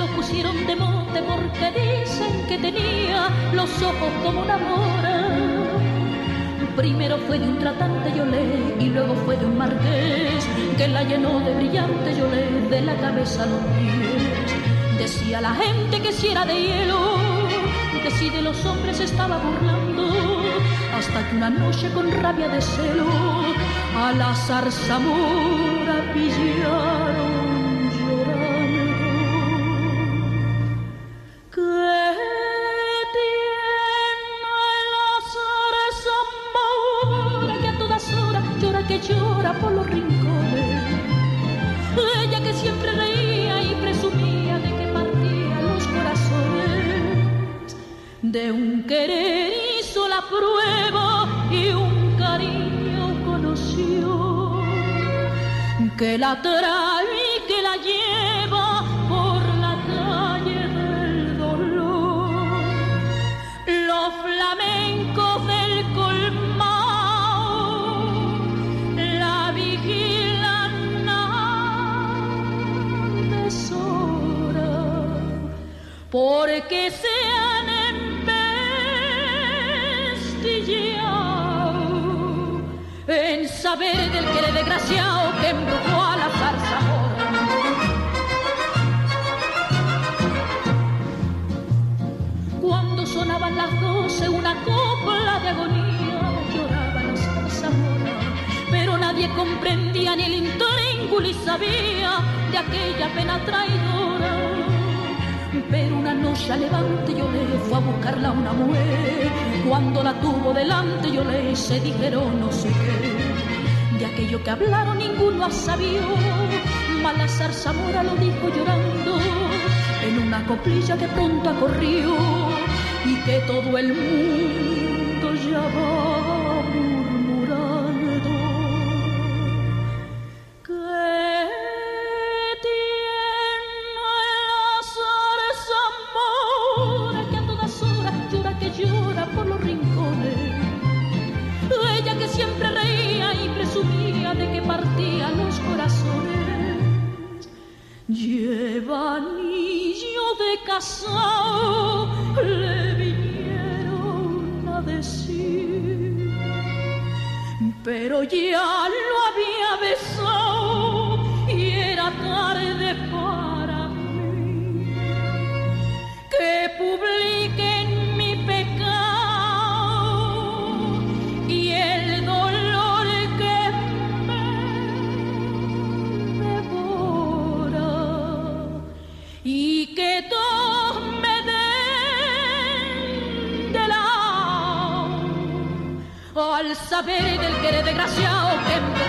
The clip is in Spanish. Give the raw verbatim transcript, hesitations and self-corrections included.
lo pusieron de mote porque dicen que tenía los ojos como una mora. Primero fue de un tratante Yolé y luego fue de un marqués que la llenó de brillante Yolé de la cabeza a los pies. Decía la gente que si era de hielo, que si de los hombres estaba burlando, hasta que una noche con rabia de celo a la zarzamora pillaron llorando. ¿Qué tiene la zarzamora que a todas horas llora, que llora por los rincones? Ella que siempre reía y presumía de que partía los corazones, de un querer hizo la prueba y un cariño conoció, que la trae y que la lleva por la calle del dolor. Los flamencos del colmao la vigilan a deshora, porque se han en saber del que le desgraciado que embrujó a la zarzamora. Cuando sonaban las doce una copla de agonía, lloraba la zarzamora, pero nadie comprendía ni el intríngulis sabía de aquella pena traidora. Pero una noche a Levante yo le fue a buscarla a una mujer. Cuando la tuvo delante yo le se dijeron no sé qué. De aquello que hablaron ninguno ha sabido, mas la zarzamora lo dijo llorando en una coplilla que pronto ha corrido y que todo el mundo ya va murmurando. Llora por los rincones, ella que siempre reía y presumía de que partía los corazones. Lleva anillo de casao, le vinieron a decir, pero ya lo había besado y era tarde para mí. Que publiquen mi pecado y el dolor que me devora, y que todos me den de lado al saber del que eres desgraciado que